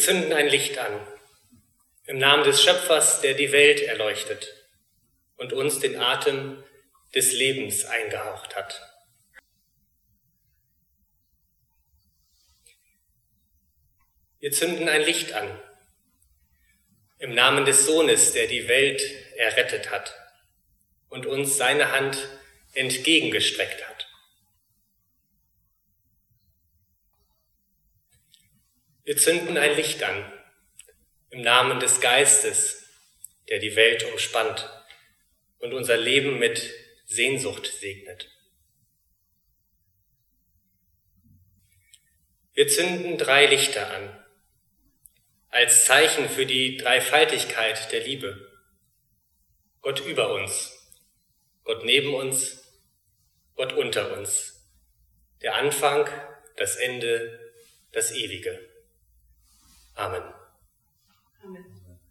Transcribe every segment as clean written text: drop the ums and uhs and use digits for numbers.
Wir zünden ein Licht an, im Namen des Schöpfers, der die Welt erleuchtet und uns den Atem des Lebens eingehaucht hat. Wir zünden ein Licht an, im Namen des Sohnes, der die Welt errettet hat und uns seine Hand entgegengestreckt hat. Wir zünden ein Licht an, im Namen des Geistes, der die Welt umspannt und unser Leben mit Sehnsucht segnet. Wir zünden 3 Lichter an, als Zeichen für die Dreifaltigkeit der Liebe. Gott über uns, Gott neben uns, Gott unter uns. Der Anfang, das Ende, das Ewige. Amen. Amen.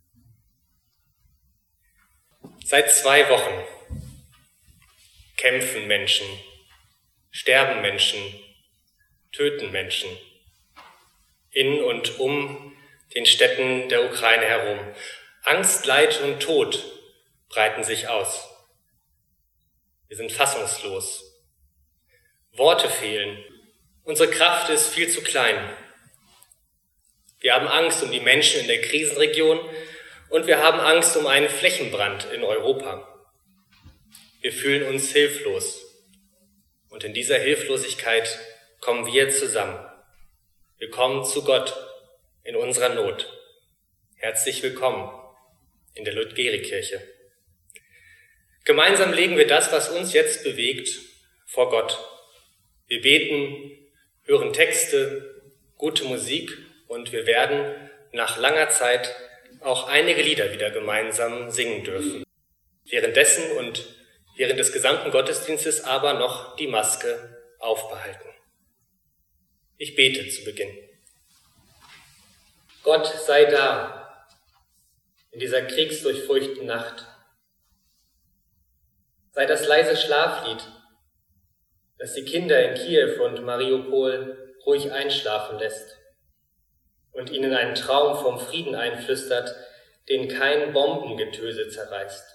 Seit 2 Wochen kämpfen Menschen, sterben Menschen, töten Menschen in und um den Städten der Ukraine herum. Angst, Leid und Tod breiten sich aus. Wir sind fassungslos. Worte fehlen. Unsere Kraft ist viel zu klein. Wir haben Angst um die Menschen in der Krisenregion und wir haben Angst um einen Flächenbrand in Europa. Wir fühlen uns hilflos. Und in dieser Hilflosigkeit kommen wir zusammen. Wir kommen zu Gott in unserer Not. Herzlich willkommen in der Ludgeri-Kirche. Gemeinsam legen wir das, was uns jetzt bewegt, vor Gott. Wir beten, hören Texte, gute Musik und wir werden nach langer Zeit auch einige Lieder wieder gemeinsam singen dürfen. Währenddessen und während des gesamten Gottesdienstes aber noch die Maske aufbehalten. Ich bete zu Beginn. Gott sei da in dieser kriegsdurchfurchten Nacht. Sei das leise Schlaflied, das die Kinder in Kiew und Mariupol ruhig einschlafen lässt und ihnen einen Traum vom Frieden einflüstert, den kein Bombengetöse zerreißt.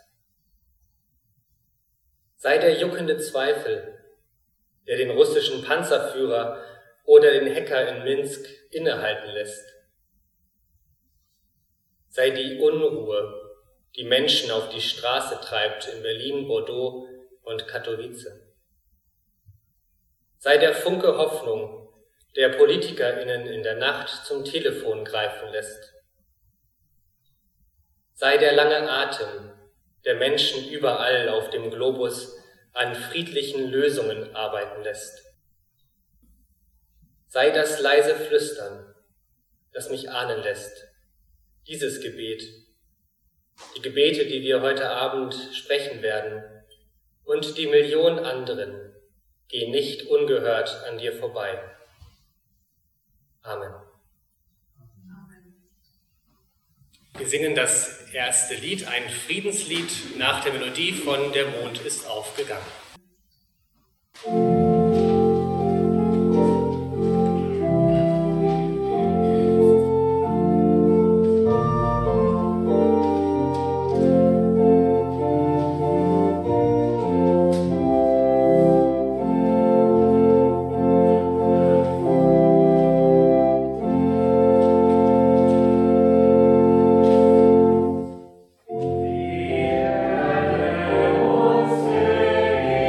Sei der juckende Zweifel, der den russischen Panzerführer oder den Hacker in Minsk innehalten lässt. Sei die Unruhe, die Menschen auf die Straße treibt in Berlin, Bordeaux und Katowice. Sei der Funke Hoffnung, der PolitikerInnen in der Nacht zum Telefon greifen lässt. Sei der lange Atem, der Menschen überall auf dem Globus an friedlichen Lösungen arbeiten lässt. Sei das leise Flüstern, das mich ahnen lässt. Dieses Gebet, die Gebete, die wir heute Abend sprechen werden, und die Millionen anderen gehen nicht ungehört an dir vorbei. Amen. Wir singen das erste Lied, ein Friedenslied nach der Melodie von Der Mond ist aufgegangen. Yeah.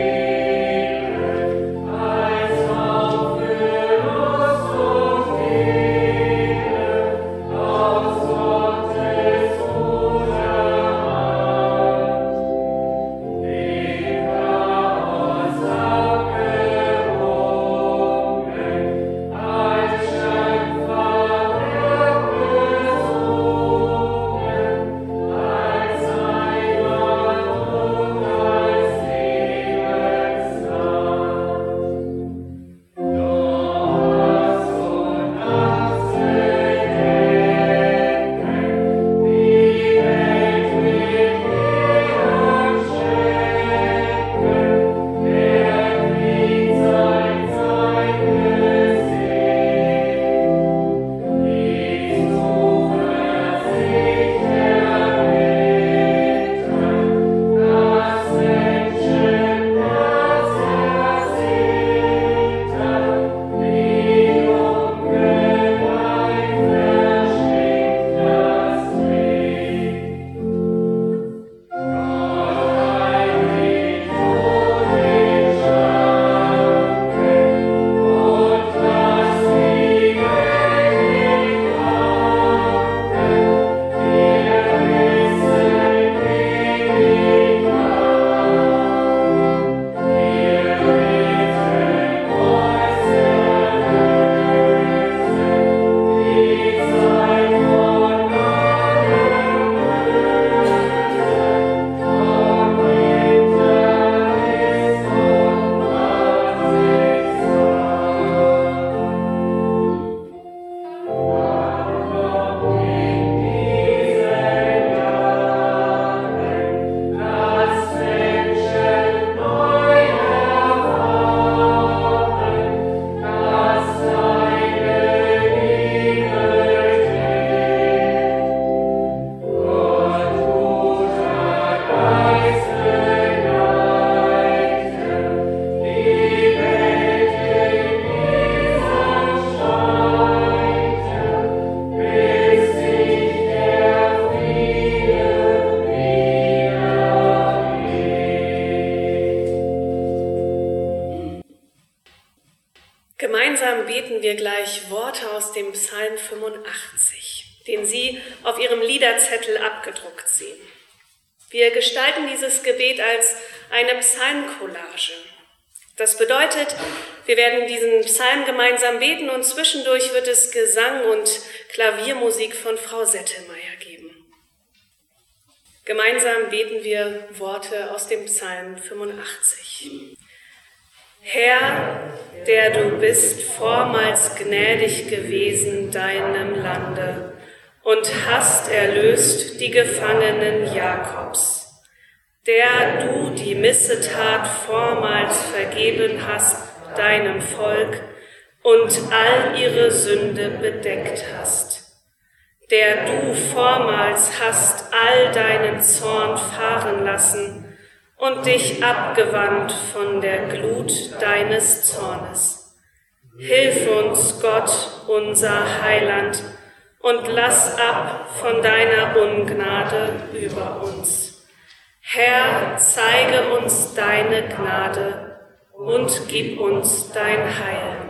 beten wir gleich Worte aus dem Psalm 85, den Sie auf Ihrem Liederzettel abgedruckt sehen. Wir gestalten dieses Gebet als eine Psalmcollage. Das bedeutet, wir werden diesen Psalm gemeinsam beten und zwischendurch wird es Gesang und Klaviermusik von Frau Settemeier geben. Gemeinsam beten wir Worte aus dem Psalm 85. Herr, der du bist vormals gnädig gewesen deinem Lande und hast erlöst die Gefangenen Jakobs, der du die Missetat vormals vergeben hast deinem Volk und all ihre Sünde bedeckt hast, der du vormals hast all deinen Zorn fahren lassen und dich abgewandt von der Glut deines Zornes. Hilf uns, Gott, unser Heiland, und lass ab von deiner Ungnade über uns. Herr, zeige uns deine Gnade und gib uns dein Heil.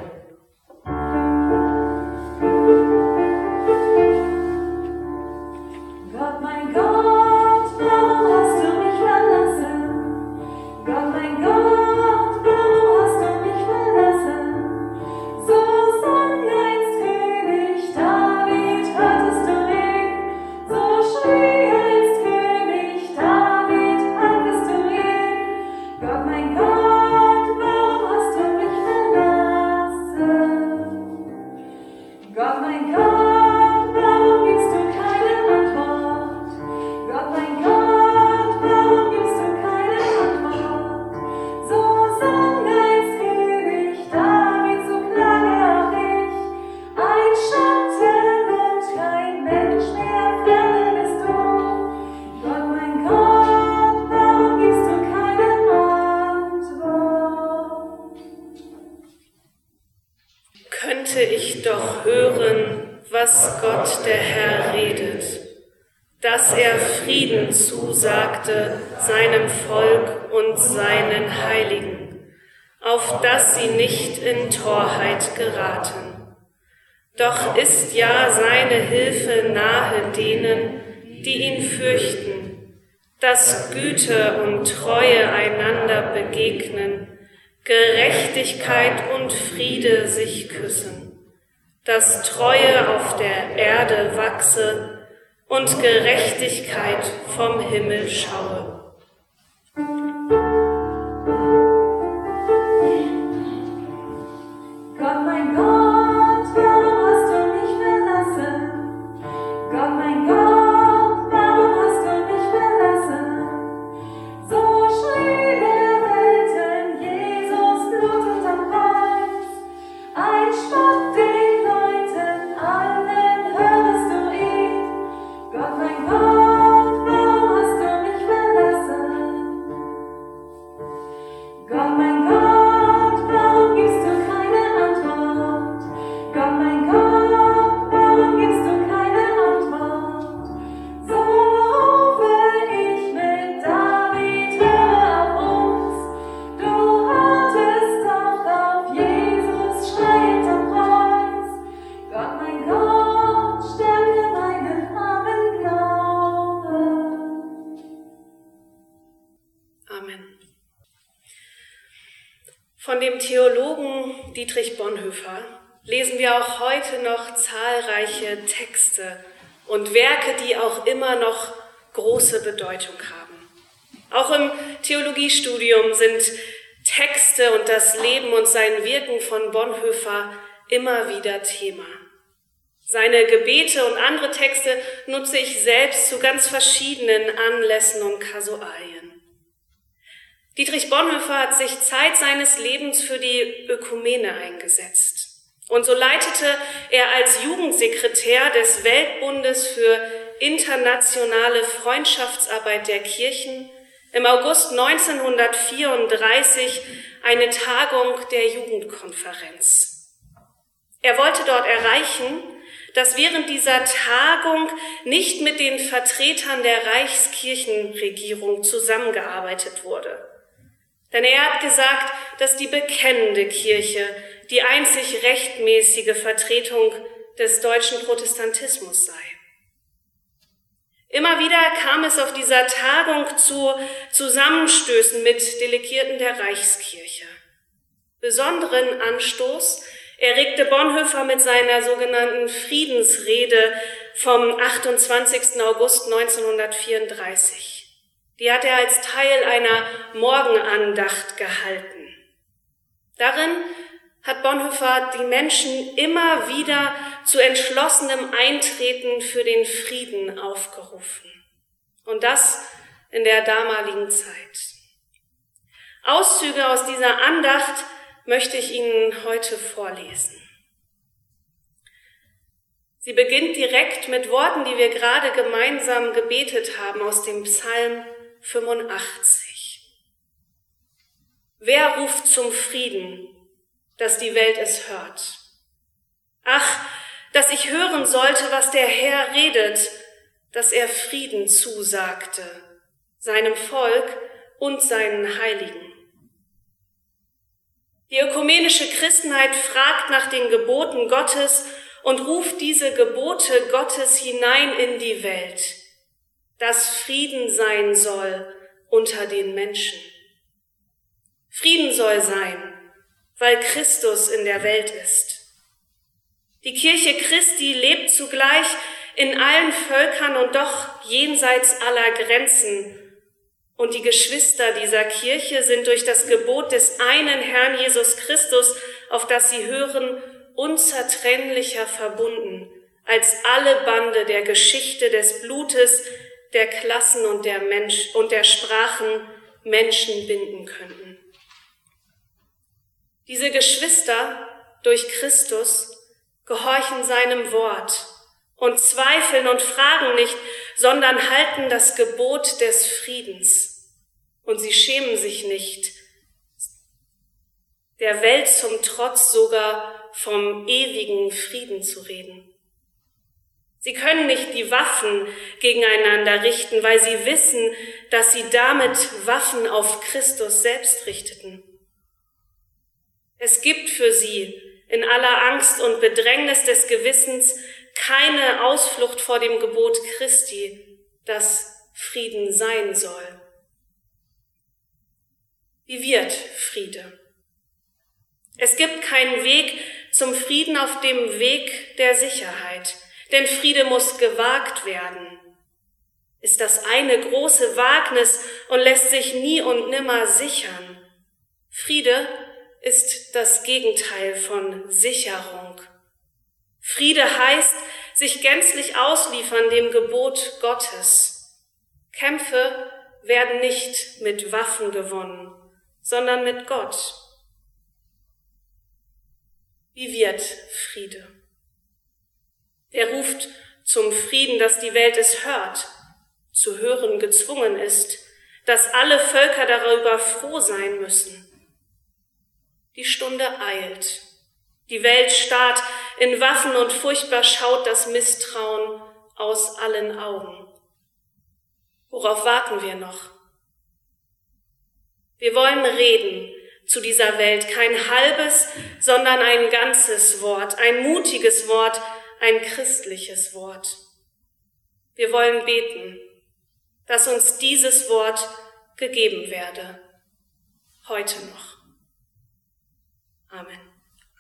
Gott, mein Gott, warum hast du mich verlassen? Gott, mein Gott, warum hast du mich verlassen? So sang einst König David, hörtest du ihn? So schrie einst König David, hörtest du ihn? Gott, mein Gott, warum hast du mich verlassen? Gott, mein Gott, warum gibst du keine Antwort? Gott, mein Gott, warum gibst du keine Antwort? So sang einst König David, so klage auch ich. Ein Schatten und kein Mensch mehr, ferne bist du. Gott, mein Gott, warum gibst du keine Antwort? Könnte ich doch hören, was Gott der Herr redet, dass er Frieden zusagte seinem Volk und seinen Heiligen, auf dass sie nicht in Torheit geraten. Doch ist ja seine Hilfe nahe denen, die ihn fürchten, dass Güte und Treue einander begegnen, Gerechtigkeit und Friede sich küssen, dass Treue auf der Erde wachse und Gerechtigkeit vom Himmel schaue. Gott, mein Gott, warum hast du mich verlassen? Gott, mein Gott, warum hast du mich verlassen? So schrie der Welten Jesus blutend am Kreuz. Ein Spott den Leuten allen, hörst du ihn? Gott, mein Gott, warum hast du mich verlassen? Gott, mein Gott, warum gibst du keine Antwort? Gott, mein Gott, warum gibst du keine Antwort? So rufe ich mit David, höre auf uns. Du hörtest doch auf Jesus schreiend am Kreuz. Gott, mein Gott, stärke meinen armen Glauben. Amen. Von dem Theologen Dietrich Bonhoeffer lesen wir auch heute noch zahlreiche Texte und Werke, die auch immer noch große Bedeutung haben. Auch im Theologiestudium sind Texte und das Leben und sein Wirken von Bonhoeffer immer wieder Thema. Seine Gebete und andere Texte nutze ich selbst zu ganz verschiedenen Anlässen und Kasualien. Dietrich Bonhoeffer hat sich Zeit seines Lebens für die Ökumene eingesetzt. Und so leitete er als Jugendsekretär des Weltbundes für internationale Freundschaftsarbeit der Kirchen im August 1934 eine Tagung der Jugendkonferenz. Er wollte dort erreichen, dass während dieser Tagung nicht mit den Vertretern der Reichskirchenregierung zusammengearbeitet wurde. Denn er hat gesagt, dass die bekennende Kirche die einzig rechtmäßige Vertretung des deutschen Protestantismus sei. Immer wieder kam es auf dieser Tagung zu Zusammenstößen mit Delegierten der Reichskirche. Besonderen Anstoß erregte Bonhoeffer mit seiner sogenannten Friedensrede vom 28. August 1934. Die hat er als Teil einer Morgenandacht gehalten. Darin hat Bonhoeffer die Menschen immer wieder zu entschlossenem Eintreten für den Frieden aufgerufen. Und das in der damaligen Zeit. Auszüge aus dieser Andacht möchte ich Ihnen heute vorlesen. Sie beginnt direkt mit Worten, die wir gerade gemeinsam gebetet haben, aus dem Psalm 85. Wer ruft zum Frieden, dass die Welt es hört? Ach, dass ich hören sollte, was der Herr redet, dass er Frieden zusagte, seinem Volk und seinen Heiligen. Die ökumenische Christenheit fragt nach den Geboten Gottes und ruft diese Gebote Gottes hinein in die Welt, dass Frieden sein soll unter den Menschen. Frieden soll sein, weil Christus in der Welt ist. Die Kirche Christi lebt zugleich in allen Völkern und doch jenseits aller Grenzen. Und die Geschwister dieser Kirche sind durch das Gebot des einen Herrn Jesus Christus, auf das sie hören, unzertrennlicher verbunden, als alle Bande der Geschichte, des Blutes, der Klassen und der Sprachen Menschen binden könnten. Diese Geschwister durch Christus gehorchen seinem Wort und zweifeln und fragen nicht, sondern halten das Gebot des Friedens. Und sie schämen sich nicht, der Welt zum Trotz sogar vom ewigen Frieden zu reden. Sie können nicht die Waffen gegeneinander richten, weil sie wissen, dass sie damit Waffen auf Christus selbst richteten. Es gibt für sie in aller Angst und Bedrängnis des Gewissens keine Ausflucht vor dem Gebot Christi, das Frieden sein soll. Wie wird Friede? Es gibt keinen Weg zum Frieden auf dem Weg der Sicherheit, denn Friede muss gewagt werden. Ist das eine große Wagnis und lässt sich nie und nimmer sichern. Friede ist das Gegenteil von Sicherung. Friede heißt, sich gänzlich ausliefern dem Gebot Gottes. Kämpfe werden nicht mit Waffen gewonnen, sondern mit Gott. Wie wird Friede? Wer ruft zum Frieden, dass die Welt es hört, zu hören gezwungen ist, dass alle Völker darüber froh sein müssen? Die Stunde eilt. Die Welt starrt in Waffen und furchtbar schaut das Misstrauen aus allen Augen. Worauf warten wir noch? Wir wollen reden zu dieser Welt, kein halbes, sondern ein ganzes Wort, ein mutiges Wort, ein christliches Wort. Wir wollen beten, dass uns dieses Wort gegeben werde, heute noch. Amen.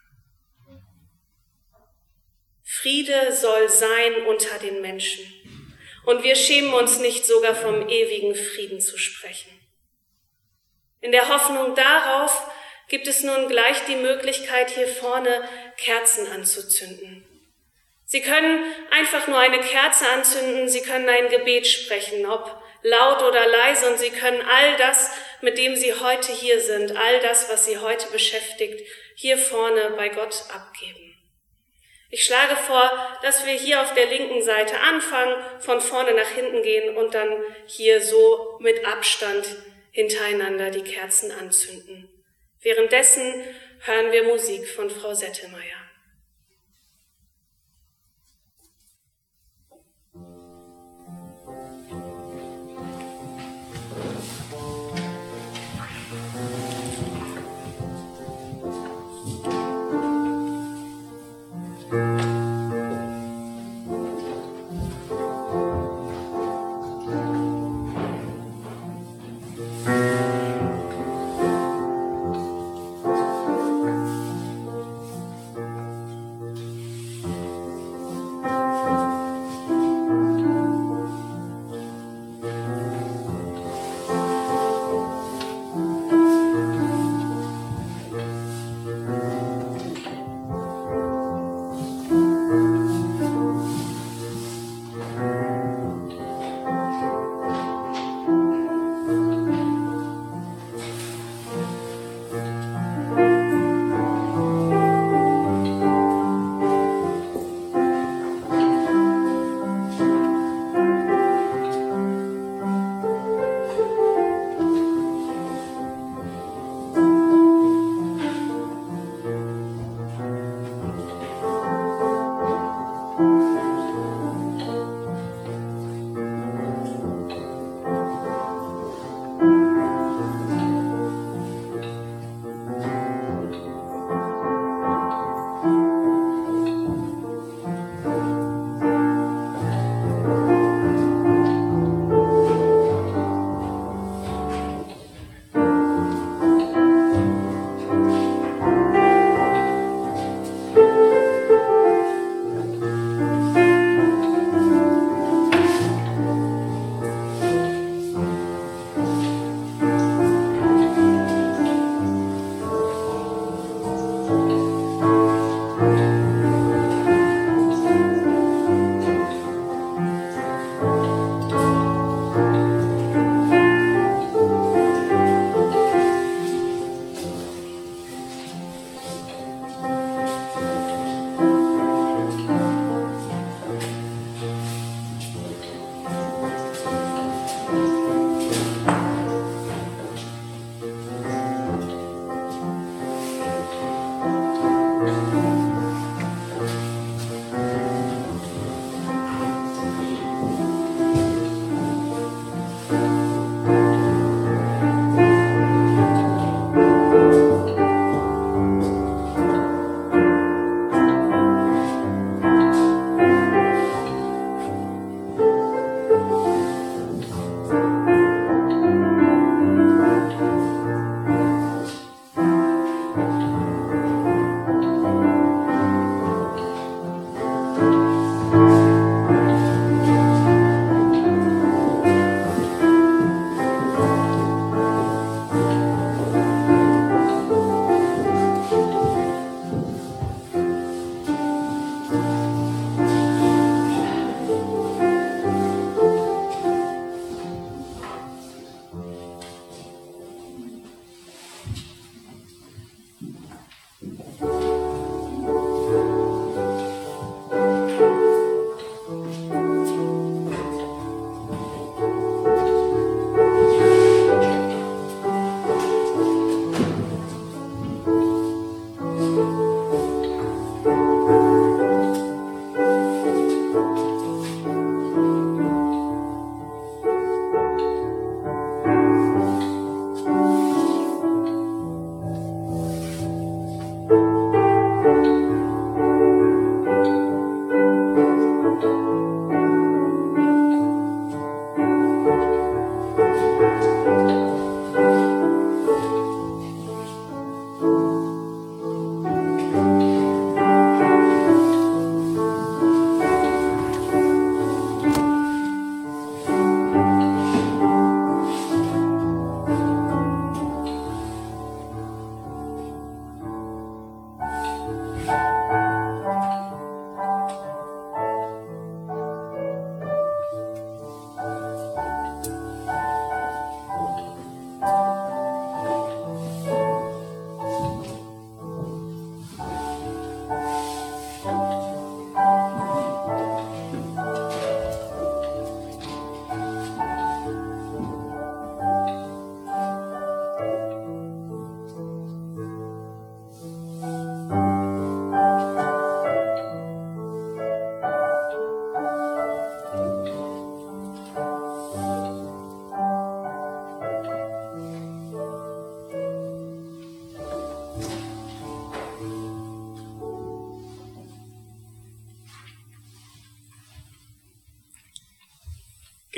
Friede soll sein unter den Menschen. Und wir schämen uns nicht, sogar vom ewigen Frieden zu sprechen. In der Hoffnung darauf gibt es nun gleich die Möglichkeit, hier vorne Kerzen anzuzünden. Sie können einfach nur eine Kerze anzünden, Sie können ein Gebet sprechen, ob laut oder leise, und Sie können all das, mit dem Sie heute hier sind, all das, was Sie heute beschäftigt, hier vorne bei Gott abgeben. Ich schlage vor, dass wir hier auf der linken Seite anfangen, von vorne nach hinten gehen und dann hier so mit Abstand hintereinander die Kerzen anzünden. Währenddessen hören wir Musik von Frau Settelmeier.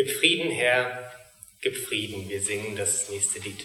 Gib Frieden, Herr, gib Frieden. Wir singen das nächste Lied.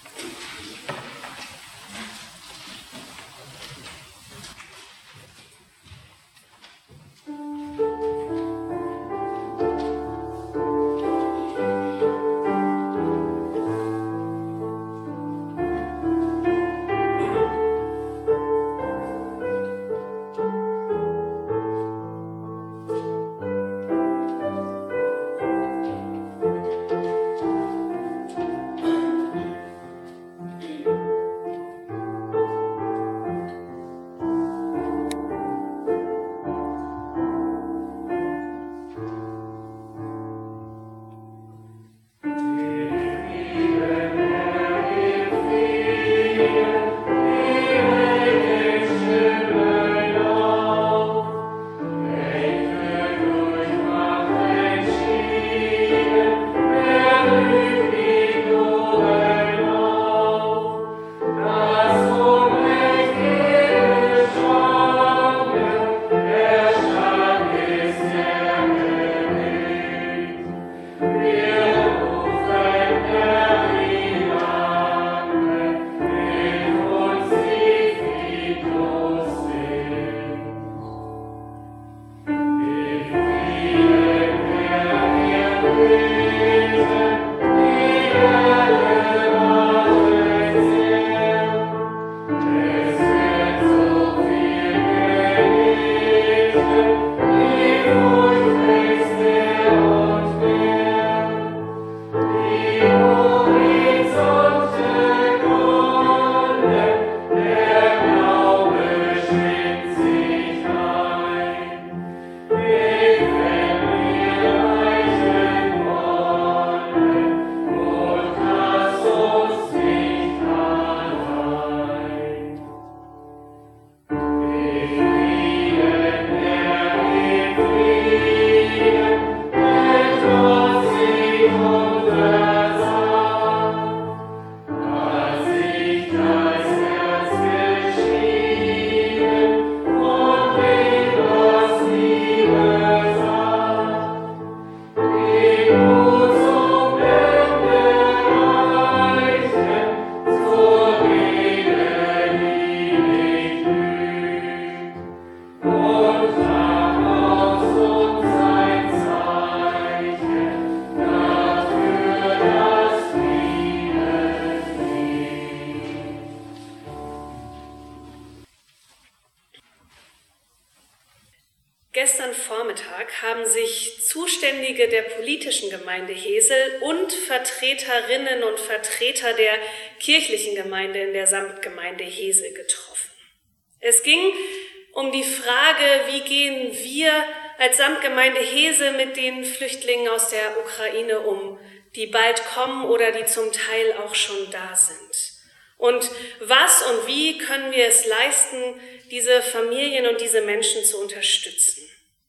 Gestern Vormittag haben sich Zuständige der politischen Gemeinde Hesel und Vertreterinnen und Vertreter der kirchlichen Gemeinde in der Samtgemeinde Hesel getroffen. Es ging um die Frage, wie gehen wir als Samtgemeinde Hesel mit den Flüchtlingen aus der Ukraine um, die bald kommen oder die zum Teil auch schon da sind. Und was und wie können wir es leisten, diese Familien und diese Menschen zu unterstützen?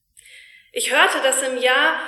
Ich hörte, dass im Jahr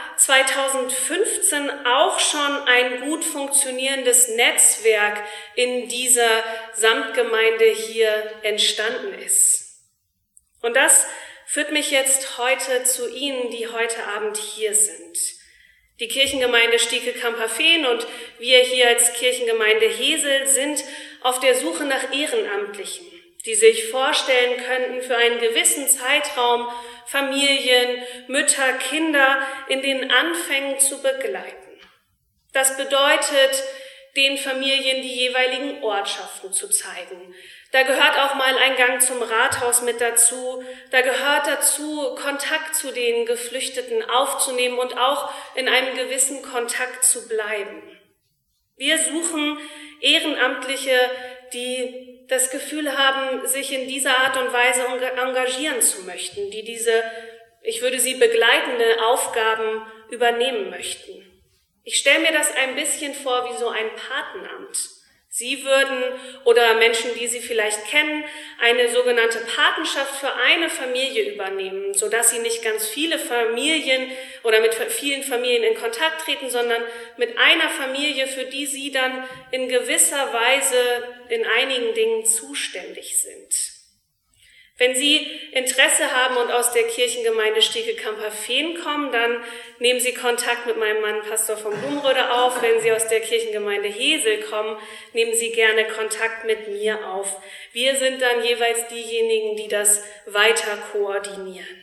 2015 auch schon ein gut funktionierendes Netzwerk in dieser Samtgemeinde hier entstanden ist. Und das führt mich jetzt heute zu Ihnen, die heute Abend hier sind. Die Kirchengemeinde Stiekekamp-Haffeen und wir hier als Kirchengemeinde Hesel sind auf der Suche nach Ehrenamtlichen, die sich vorstellen könnten, für einen gewissen Zeitraum Familien, Mütter, Kinder in den Anfängen zu begleiten. Das bedeutet, den Familien die jeweiligen Ortschaften zu zeigen. Da gehört auch mal ein Gang zum Rathaus mit dazu. Da gehört dazu, Kontakt zu den Geflüchteten aufzunehmen und auch in einem gewissen Kontakt zu bleiben. Wir suchen Ehrenamtliche, die das Gefühl haben, sich in dieser Art und Weise engagieren zu möchten, die diese, ich würde sie begleitende Aufgaben übernehmen möchten. Ich stelle mir das ein bisschen vor wie so ein Patenamt. Sie würden, oder Menschen, die Sie vielleicht kennen, eine sogenannte Patenschaft für eine Familie übernehmen, sodass Sie nicht ganz viele Familien oder mit vielen Familien in Kontakt treten, sondern mit einer Familie, für die Sie dann in gewisser Weise in einigen Dingen zuständig sind. Wenn Sie Interesse haben und aus der Kirchengemeinde Stiekekamp-Fehn kommen, dann nehmen Sie Kontakt mit meinem Mann Pastor von Blumröde auf. Wenn Sie aus der Kirchengemeinde Hesel kommen, nehmen Sie gerne Kontakt mit mir auf. Wir sind dann jeweils diejenigen, die das weiter koordinieren.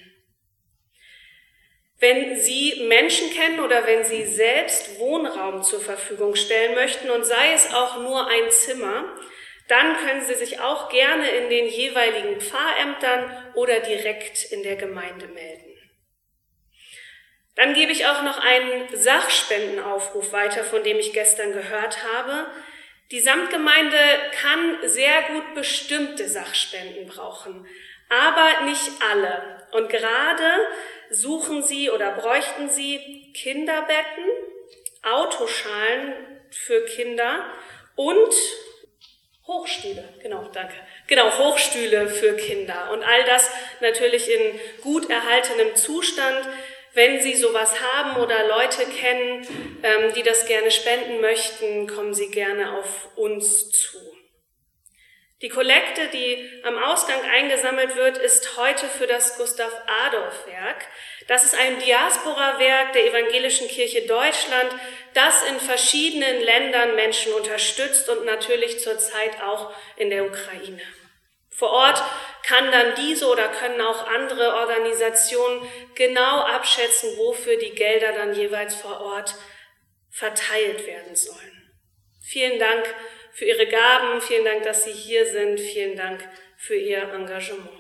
Wenn Sie Menschen kennen oder wenn Sie selbst Wohnraum zur Verfügung stellen möchten und sei es auch nur ein Zimmer, dann können Sie sich auch gerne in den jeweiligen Pfarrämtern oder direkt in der Gemeinde melden. Dann gebe ich auch noch einen Sachspendenaufruf weiter, von dem ich gestern gehört habe. Die Samtgemeinde kann sehr gut bestimmte Sachspenden brauchen, aber nicht alle. Und gerade suchen Sie oder bräuchten Sie Kinderbetten, Autoschalen für Kinder und Hochstühle, Hochstühle für Kinder. Und all das natürlich in gut erhaltenem Zustand. Wenn Sie sowas haben oder Leute kennen, die das gerne spenden möchten, kommen Sie gerne auf uns zu. Die Kollekte, die am Ausgang eingesammelt wird, ist heute für das Gustav-Adolf-Werk. Das ist ein Diaspora-Werk der Evangelischen Kirche Deutschland, das in verschiedenen Ländern Menschen unterstützt und natürlich zurzeit auch in der Ukraine. Vor Ort kann dann diese oder können auch andere Organisationen genau abschätzen, wofür die Gelder dann jeweils vor Ort verteilt werden sollen. Vielen Dank für Ihre Gaben, vielen Dank, dass Sie hier sind, vielen Dank für Ihr Engagement.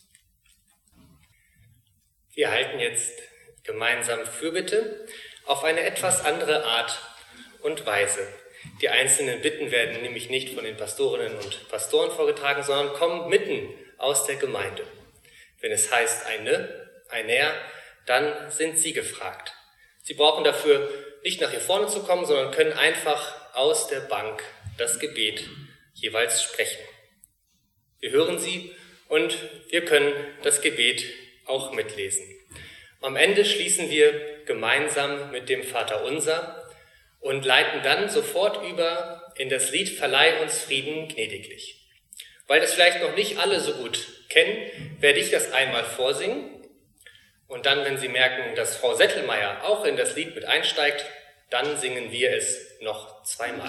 Wir halten jetzt gemeinsam Fürbitte auf eine etwas andere Art und Weise. Die einzelnen Bitten werden nämlich nicht von den Pastorinnen und Pastoren vorgetragen, sondern kommen mitten aus der Gemeinde. Wenn es heißt ein Er, dann sind Sie gefragt. Sie brauchen dafür nicht nach hier vorne zu kommen, sondern können einfach aus der Bank das Gebet jeweils sprechen. Wir hören Sie und wir können das Gebet auch mitlesen. Am Ende schließen wir gemeinsam mit dem Vaterunser und leiten dann sofort über in das Lied Verleih uns Frieden gnädiglich. Weil das vielleicht noch nicht alle so gut kennen, werde ich das einmal vorsingen und dann, wenn Sie merken, dass Frau Settelmeier auch in das Lied mit einsteigt, dann singen wir es noch zweimal.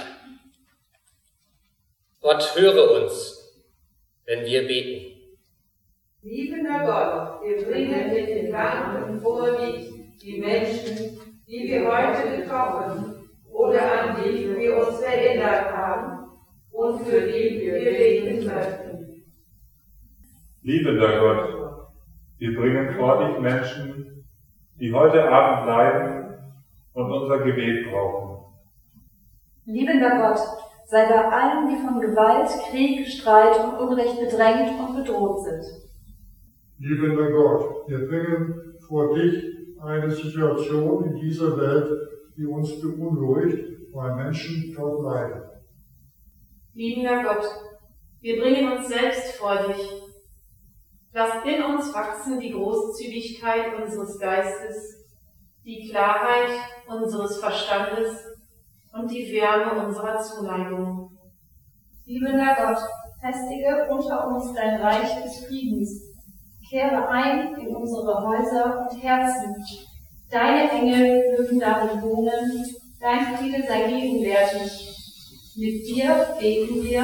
Gott höre uns, wenn wir beten. Liebender Gott, wir bringen mit den Danken vor dich die Menschen, die wir heute getroffen oder an die wir uns erinnert haben und für die wir beten möchten. Liebender Gott, wir bringen vor dich Menschen, die heute Abend leiden und unser Gebet brauchen. Liebender Gott, sei bei allen, die von Gewalt, Krieg, Streit und Unrecht bedrängt und bedroht sind. Liebender Gott, wir bringen vor dich eine Situation in dieser Welt, die uns beunruhigt, weil Menschen dort leiden. Liebender Gott, wir bringen uns selbst vor dich. Lass in uns wachsen die Großzügigkeit unseres Geistes, die Klarheit unseres Verstandes und die Wärme unserer Zuneigung. Liebender Gott, festige unter uns dein Reich des Friedens. Kehre ein in unsere Häuser und Herzen. Deine Engel mögen darin wohnen, dein Friede sei gegenwärtig. Mit dir beten wir.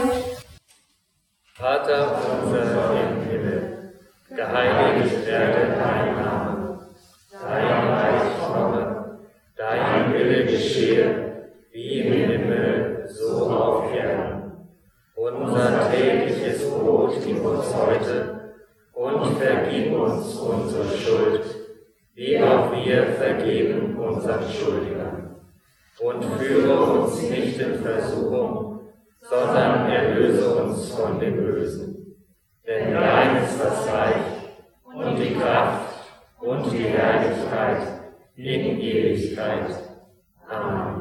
Vater unser im Himmel, geheiligt werde dein Name. Dein Reich komme, dein Wille geschehe, wie im Himmel, so auf Erden. Unser tägliches Brot gib uns heute und vergib uns unsere Schuld, wie auch wir vergeben unseren Schuldigern. Und führe uns nicht in Versuchung, sondern erlöse uns von dem Bösen. Denn dein ist das Reich und die Kraft und die Herrlichkeit in Ewigkeit. Amen.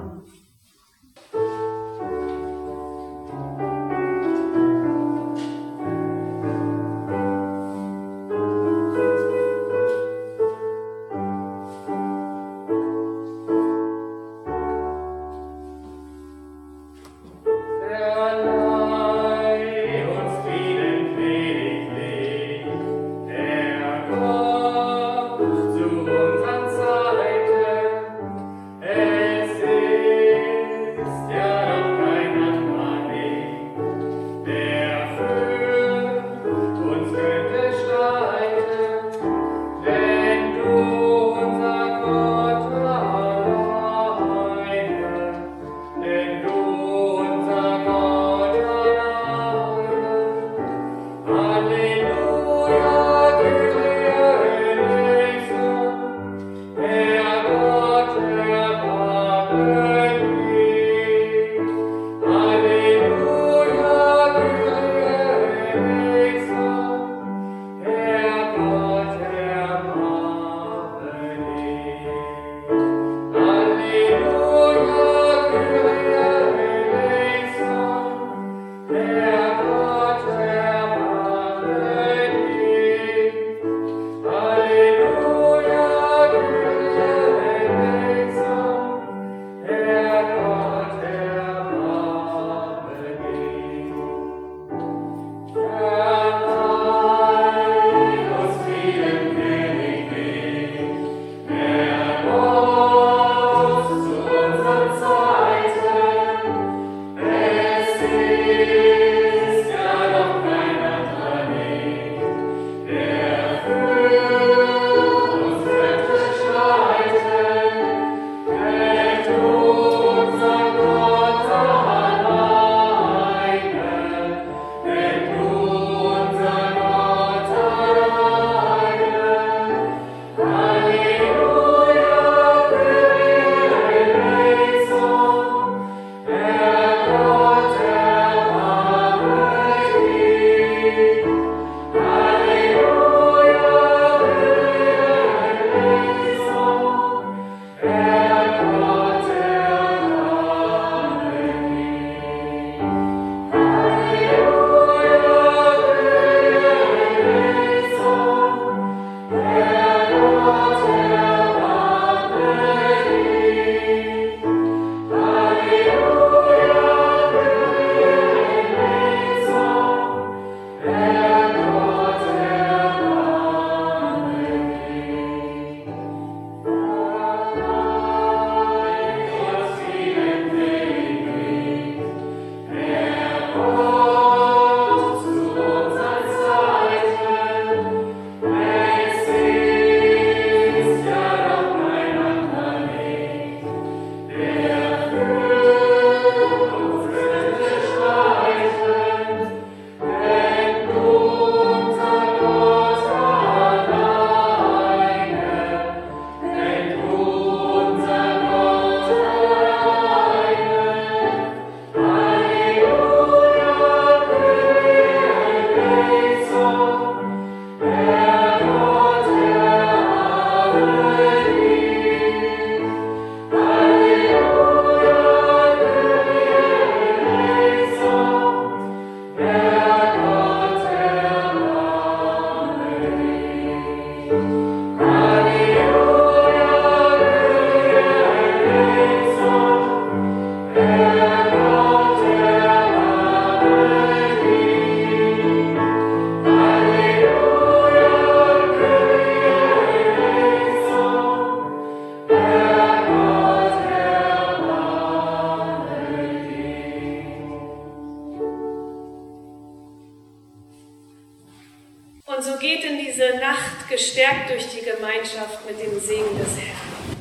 Und so geht in diese Nacht gestärkt durch die Gemeinschaft mit dem Segen des Herrn.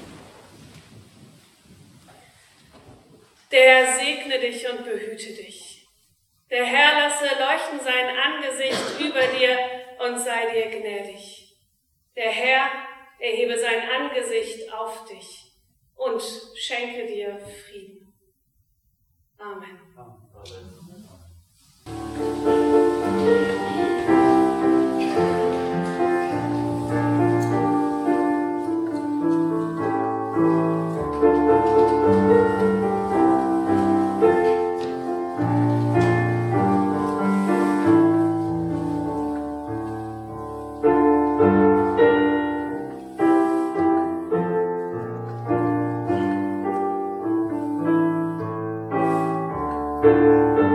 Der Herr segne dich und behüte dich. Der Herr lasse leuchten sein Angesicht über dir und sei dir gnädig. Der Herr erhebe sein Angesicht auf dich und schenke dir Frieden. Amen. Amen.